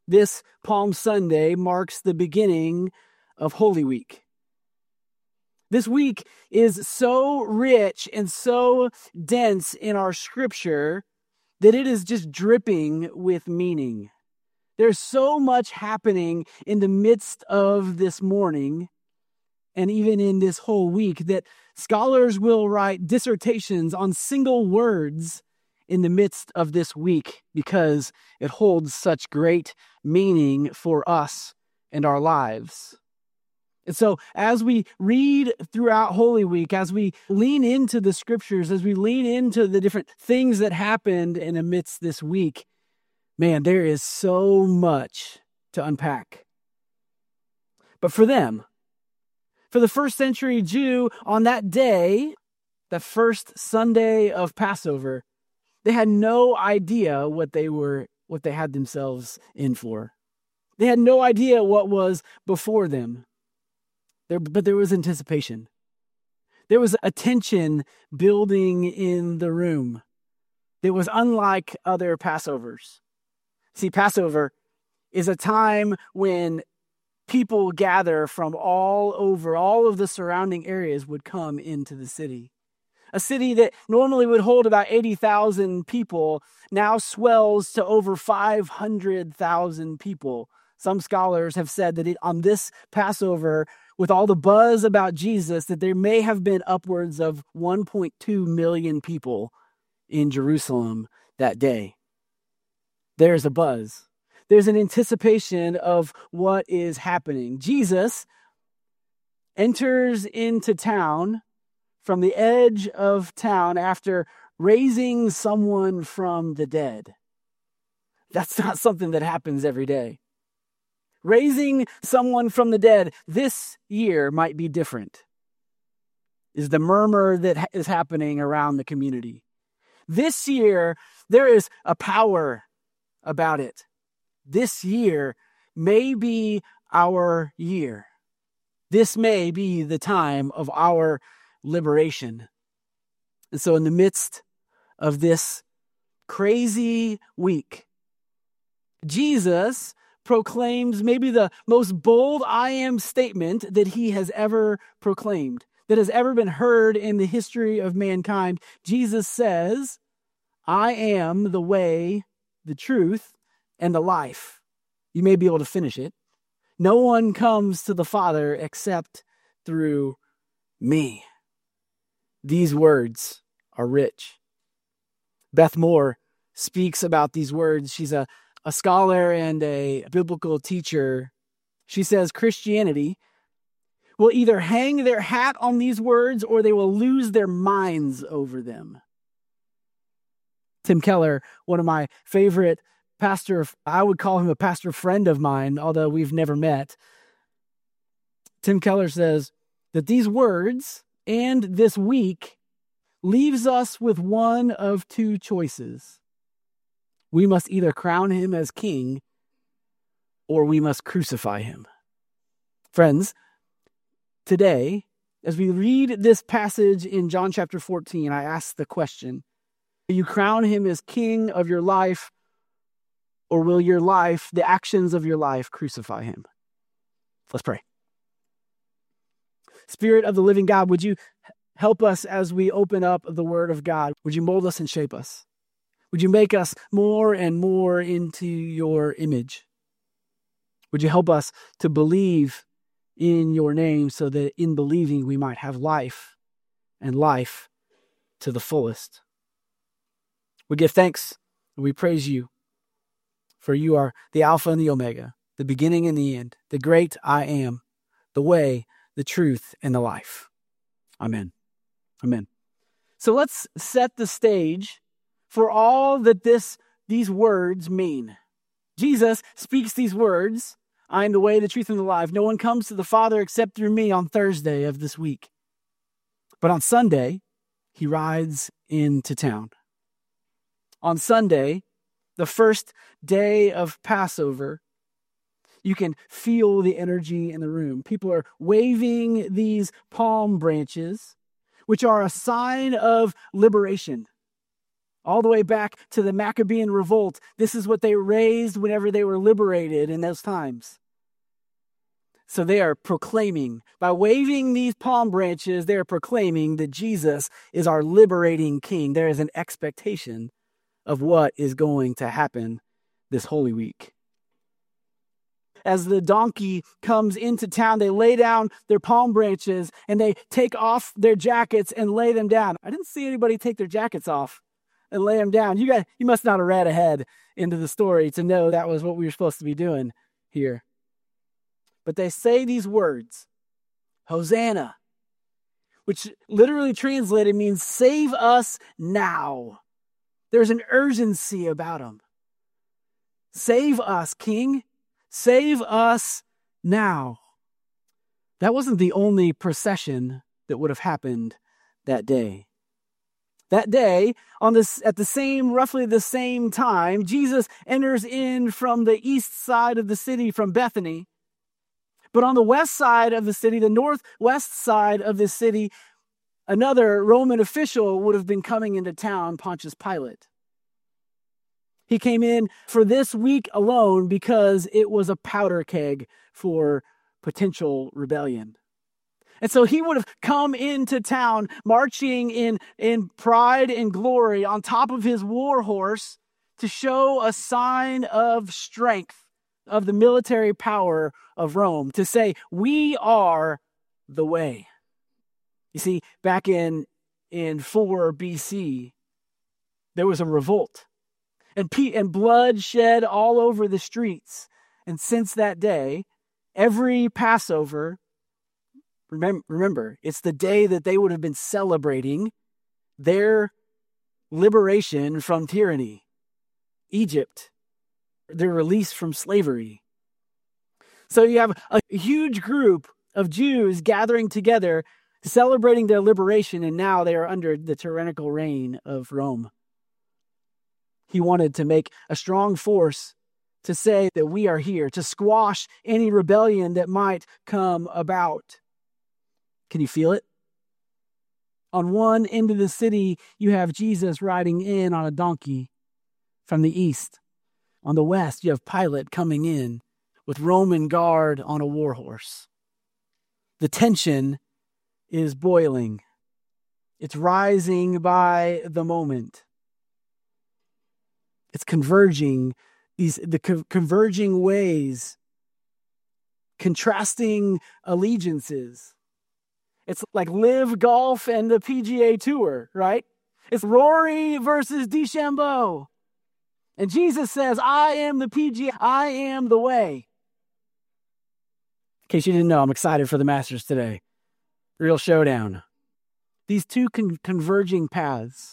This Palm Sunday marks the beginning of Holy Week. This week is so rich and so dense in our scripture that it is just dripping with meaning. There's so much happening in the midst of this morning and even in this whole week that scholars will write dissertations on single words in the midst of this week because it holds such great meaning for us and our lives. And so as we read throughout Holy Week, as we lean into the scriptures, as we lean into the different things that happened in the midst this week, man, there is so much to unpack. But for them, for the first century Jew, on that day, the first Sunday of Passover, they had no idea what they had themselves in for. They had no idea what was before them. But there was anticipation. There was a tension building in the room that was unlike other Passovers. See, Passover is a time when people gather from all over, all of the surrounding areas would come into the city. A city that normally would hold about 80,000 people now swells to over 500,000 people. Some scholars have said that on this Passover, with all the buzz about Jesus, that there may have been upwards of 1.2 million people in Jerusalem that day. There's a buzz. There's an anticipation of what is happening. Jesus enters into town from the edge of town after raising someone from the dead. That's not something that happens every day. Raising someone from the dead this year might be different, is the murmur that is happening around the community. This year, there is a power about it. This year may be our year. This may be the time of our liberation. And so in the midst of this crazy week, Jesus proclaims maybe the most bold I am statement that he has ever proclaimed, that has ever been heard in the history of mankind. Jesus says, I am the way, the truth, and the life. You may be able to finish it. No one comes to the Father except through me. These words are rich. Beth Moore speaks about these words. She's a scholar and a biblical teacher. She says Christianity will either hang their hat on these words or they will lose their minds over Tim Keller, one of my favorite I would call him a pastor friend of mine, although we've never met. Tim Keller says that these words and this week leaves us with one of two choices. We must either crown him as king or we must crucify him. Friends, today, as we read this passage in John chapter 14, I ask the question, will you crown him as king of your life, or will your life, the actions of your life, crucify him? Let's pray. Spirit of the living God, would you help us as we open up the Word of God? Would you mold us and shape us? Would you make us more and more into your image? Would you help us to believe in your name so that in believing we might have life and life to the fullest? We give thanks and we praise you, for you are the Alpha and the Omega, the beginning and the end, the great I am, the way, the truth, and the life. Amen. Amen. So let's set the stage for all that these words mean. Jesus speaks these words, I am the way, the truth, and the life. No one comes to the Father except through me on Thursday of this week. But on Sunday, he rides into town. On Sunday, the first day of Passover, you can feel the energy in the room. People are waving these palm branches, which are a sign of liberation. All the way back to the Maccabean revolt, this is what they raised whenever they were liberated in those times. So they are proclaiming, by waving these palm branches, they are proclaiming that Jesus is our liberating King. There is an expectation of what is going to happen this Holy Week. As the donkey comes into town, they lay down their palm branches and they take off their jackets and lay them down. I didn't see anybody take their jackets off and lay them down. You must not have read ahead into the story to know that was what we were supposed to be doing here. But they say these words, Hosanna, which literally translated means save us now. There's an urgency about them. Save us, King. Save us now. That wasn't the only procession that would have happened that day. That day, roughly the same time, Jesus enters in from the east side of the city from Bethany. But on the west side of the city, the northwest side of the city, another Roman official would have been coming into town, Pontius Pilate. He came in for this week alone because it was a powder keg for potential rebellion. And so he would have come into town marching in pride and glory on top of his war horse to show a sign of strength of the military power of Rome, to say, we are the way. You see, back in 4 BC, there was a revolt. And blood shed all over the streets. And since that day, every Passover, remember, it's the day that they would have been celebrating their liberation from tyranny, Egypt, their release from slavery. So you have a huge group of Jews gathering together, celebrating their liberation, and now they are under the tyrannical reign of Rome. He wanted to make a strong force to say that we are here, to squash any rebellion that might come about. Can you feel it? On one end of the city, you have Jesus riding in on a donkey from the east. On the west, you have Pilate coming in with Roman guard on a war horse. The tension is boiling. It's rising by the moment. It's converging, converging ways, contrasting allegiances. It's like Live Golf and the PGA Tour, right? It's Rory versus DeChambeau. And Jesus says, I am the PGA, I am the way. In case you didn't know, I'm excited for the Masters today. Real showdown. These two converging paths.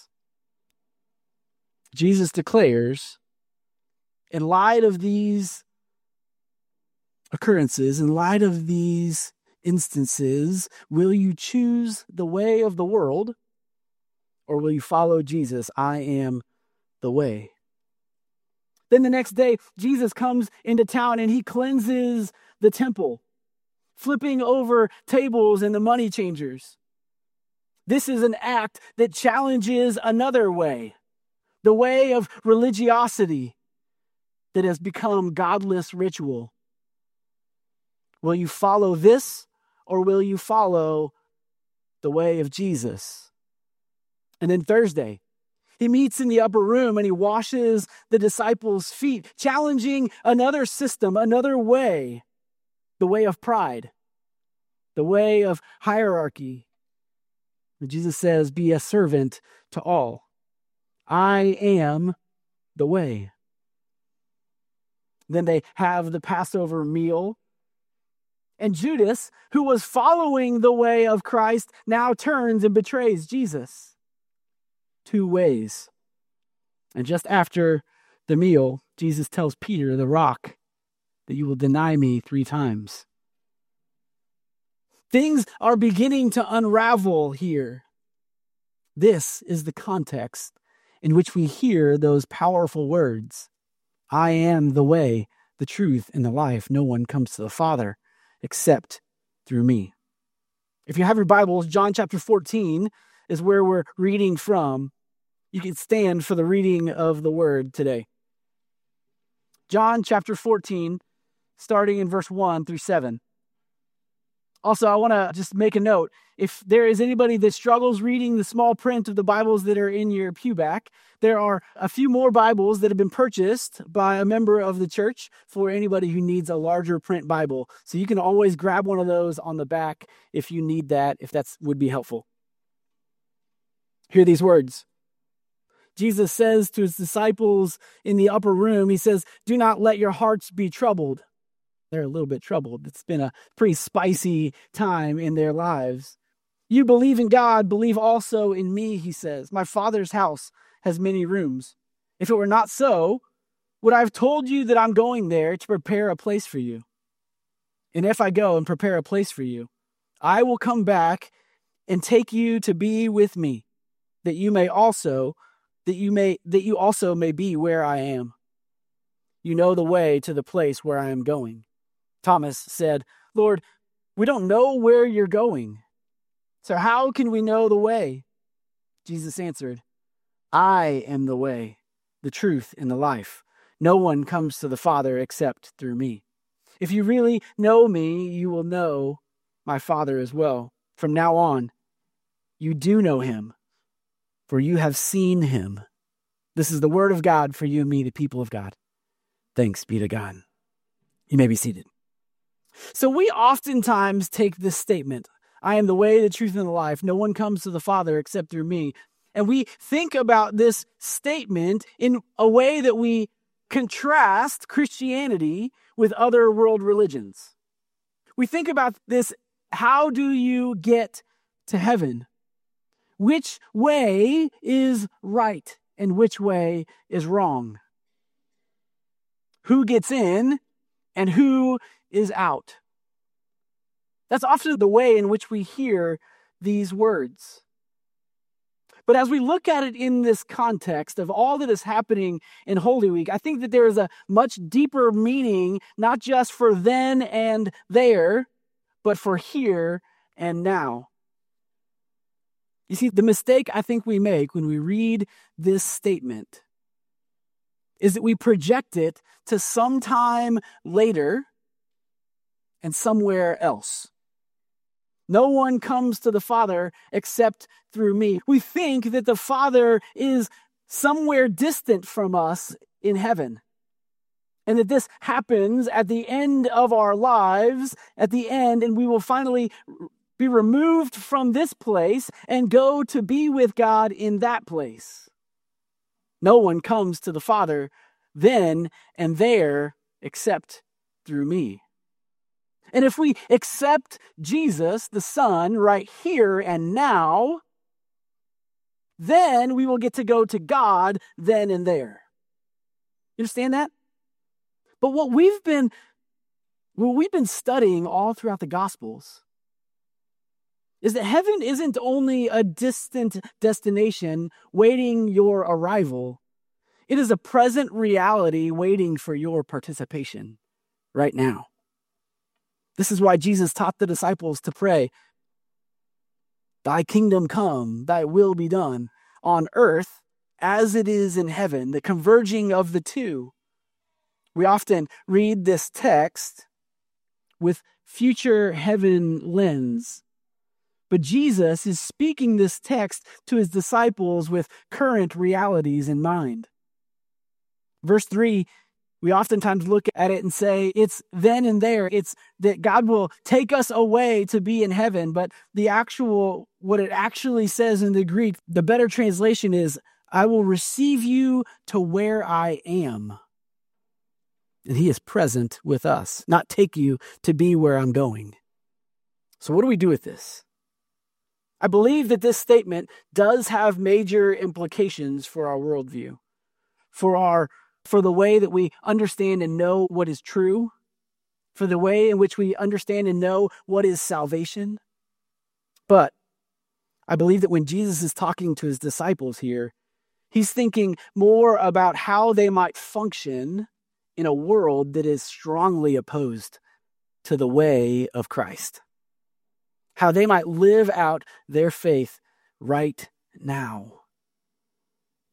Jesus declares, in light of these occurrences, in light of these instances, will you choose the way of the world, or will you follow Jesus? I am the way. Then the next day, Jesus comes into town and he cleanses the temple, flipping over tables and the money changers. This is an act that challenges another way. The way of religiosity that has become godless ritual. Will you follow this, or will you follow the way of Jesus? And then Thursday, he meets in the upper room and he washes the disciples' feet, challenging another system, another way, the way of pride, the way of hierarchy. And Jesus says, be a servant to all. I am the way. Then they have the Passover meal. And Judas, who was following the way of Christ, now turns and betrays Jesus. 2 ways. And just after the meal, Jesus tells Peter, the rock, that you will deny me 3 times. Things are beginning to unravel here. This is the context in which we hear those powerful words. I am the way, the truth, and the life. No one comes to the Father except through me. If you have your Bibles, John chapter 14 is where we're reading from. you can stand for the reading of the word today. John chapter 14, starting in verse 1 through 7. Also, I want to just make a note. If there is anybody that struggles reading the small print of the Bibles that are in your pew back, there are a few more Bibles that have been purchased by a member of the church for anybody who needs a larger print Bible. So you can always grab one of those on the back if you need that, if that would be helpful. Hear these words. Jesus says to his disciples in the upper room, he says, "Do not let your hearts be troubled." They're a little bit troubled. It's been a pretty spicy time in their lives. "You believe in God, believe also in me," he says. "My Father's house has many rooms. If it were not so, would I have told you that I'm going there to prepare a place for you? And if I go and prepare a place for you, I will come back and take you to be with me, that you also may be where I am. You know the way to the place where I am going." Thomas said, "Lord, we don't know where you're going, so how can we know the way?" Jesus answered, "I am the way, the truth, and the life. No one comes to the Father except through me. If you really know me, you will know my Father as well. From now on, you do know him, for you have seen him." This is the word of God for you and me, the people of God. Thanks be to God. You may be seated. So we oftentimes take this statement, "I am the way, the truth, and the life. No one comes to the Father except through me." And we think about this statement in a way that we contrast Christianity with other world religions. We think about this, how do you get to heaven? Which way is right and which way is wrong? Who gets in and who is out? That's often the way in which we hear these words. But as we look at it in this context of all that is happening in Holy Week, I think that there is a much deeper meaning, not just for then and there, but for here and now. You see, the mistake I think we make when we read this statement is that we project it to sometime later and somewhere else. No one comes to the Father except through me. We think that the Father is somewhere distant from us in heaven, and that this happens at the end of our lives, and we will finally be removed from this place and go to be with God in that place. No one comes to the Father then and there except through me. And if we accept Jesus, the Son, right here and now, then we will get to go to God then and there. You understand that? But what we've been studying all throughout the Gospels is that heaven isn't only a distant destination waiting your arrival. It is a present reality waiting for your participation right now. This is why Jesus taught the disciples to pray, "Thy kingdom come, thy will be done on earth as it is in heaven," the converging of the two. We often read this text with future heaven lens, but Jesus is speaking this text to his disciples with current realities in mind. Verse 3, we oftentimes look at it and say it's then and there. It's that God will take us away to be in heaven. But what it actually says in the Greek, the better translation is, "I will receive you to where I am." And he is present with us, not take you to be where I'm going. So what do we do with this? I believe that this statement does have major implications for our worldview, for the way that we understand and know what is true, for the way in which we understand and know what is salvation. But I believe that when Jesus is talking to his disciples here, he's thinking more about how they might function in a world that is strongly opposed to the way of Christ. How they might live out their faith right now.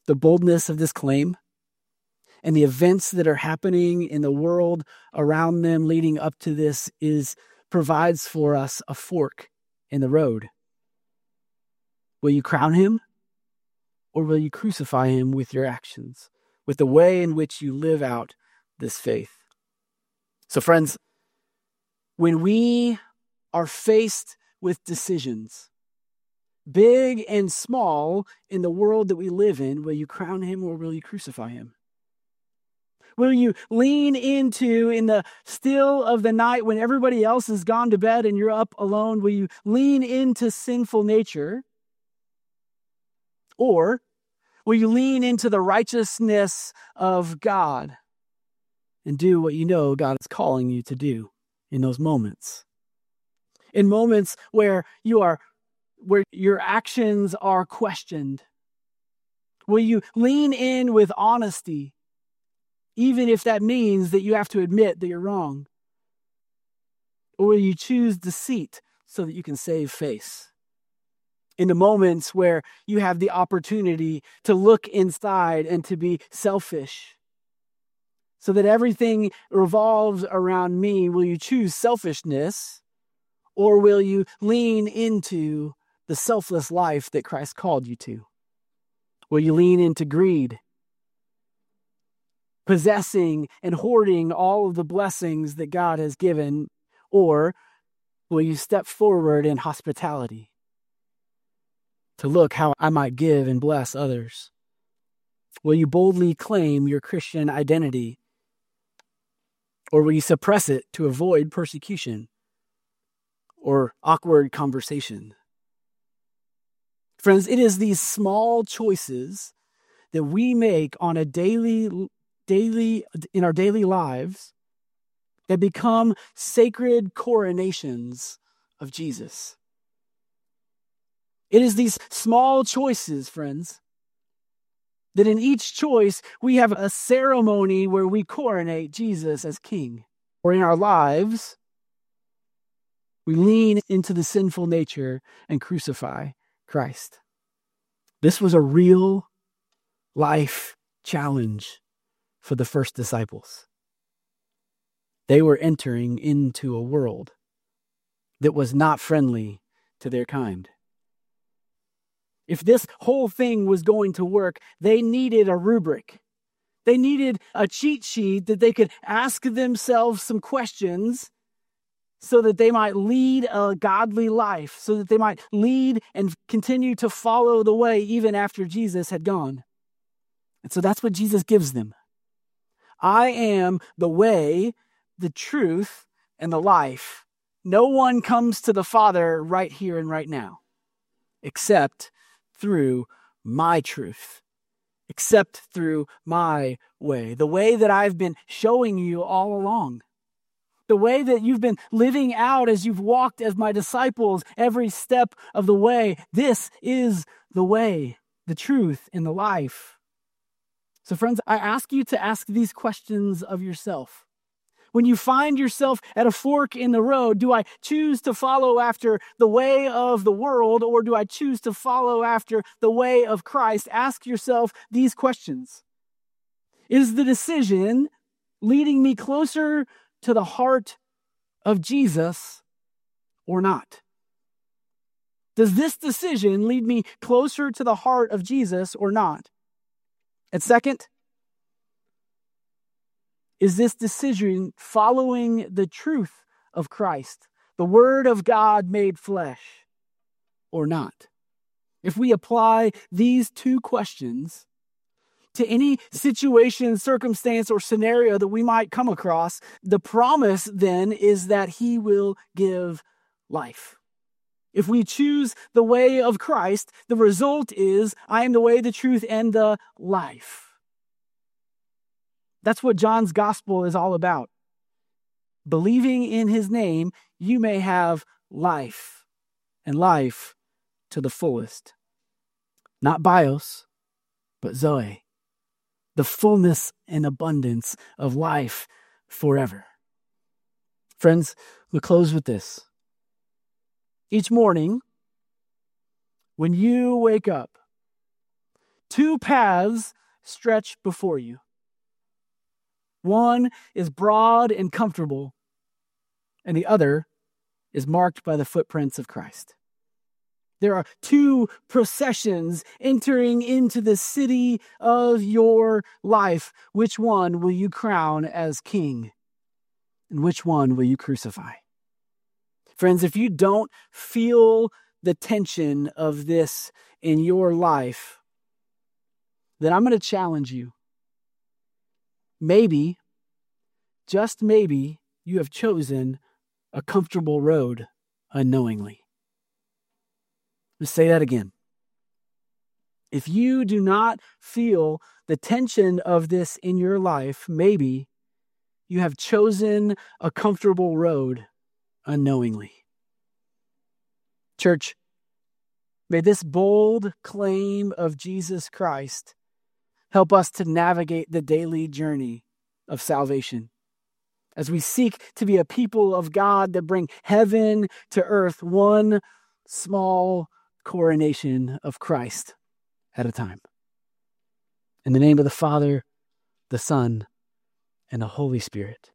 The boldness of this claim and the events that are happening in the world around them leading up to this provides for us a fork in the road. Will you crown him, or will you crucify him with your actions, with the way in which you live out this faith? So friends, when we are faced with decisions, big and small, in the world that we live in, will you crown him or will you crucify him? Will you lean into, in the still of the night when everybody else has gone to bed and you're up alone, will you lean into sinful nature? Or will you lean into the righteousness of God and do what you know God is calling you to do in those moments? In moments where your actions are questioned, will you lean in with honesty, even if that means that you have to admit that you're wrong? Or will you choose deceit so that you can save face? In the moments where you have the opportunity to look inside and to be selfish, so that everything revolves around me, will you choose selfishness, or will you lean into the selfless life that Christ called you to? Will you lean into greed, possessing and hoarding all of the blessings that God has given? Or will you step forward in hospitality to look how I might give and bless others? Will you boldly claim your Christian identity, or will you suppress it to avoid persecution or awkward conversation? Friends, it is these small choices that we make on a daily in our daily lives that become sacred coronations of Jesus. It is these small choices, friends, that in each choice we have a ceremony where we coronate Jesus as King. Or in our lives, we lean into the sinful nature and crucify Christ. This was a real life challenge for the first disciples. They were entering into a world that was not friendly to their kind. If this whole thing was going to work, they needed a rubric. They needed a cheat sheet that they could ask themselves some questions so that they might lead a godly life, so that they might lead and continue to follow the way even after Jesus had gone. And so that's what Jesus gives them. I am the way, the truth, and the life. No one comes to the Father right here and right now, except through my truth, except through my way, the way that I've been showing you all along, the way that you've been living out as you've walked as my disciples every step of the way. This is the way, the truth, and the life. So friends, I ask you to ask these questions of yourself. When you find yourself at a fork in the road, do I choose to follow after the way of the world, or do I choose to follow after the way of Christ? Ask yourself these questions. Is the decision leading me closer to the heart of Jesus or not? Does this decision lead me closer to the heart of Jesus or not? And second, is this decision following the truth of Christ, the Word of God made flesh, or not? If we apply these two questions to any situation, circumstance, or scenario that we might come across, the promise then is that He will give life. If we choose the way of Christ, the result is, I am the way, the truth, and the life. That's what John's gospel is all about. Believing in His name, you may have life, and life to the fullest. Not bios, but Zoe, the fullness and abundance of life forever. Friends, we'll close with this. Each morning, when you wake up, two paths stretch before you. One is broad and comfortable, and the other is marked by the footprints of Christ. There are two processions entering into the city of your life. Which one will you crown as king? And which one will you crucify? Friends, if you don't feel the tension of this in your life, then I'm going to challenge you. Maybe, just maybe, you have chosen a comfortable road unknowingly. Let's say that again. If you do not feel the tension of this in your life, maybe you have chosen a comfortable road unknowingly. Church, may this bold claim of Jesus Christ help us to navigate the daily journey of salvation as we seek to be a people of God that bring heaven to earth, one small coronation of Christ at a time. In the name of the Father, the Son, and the Holy Spirit.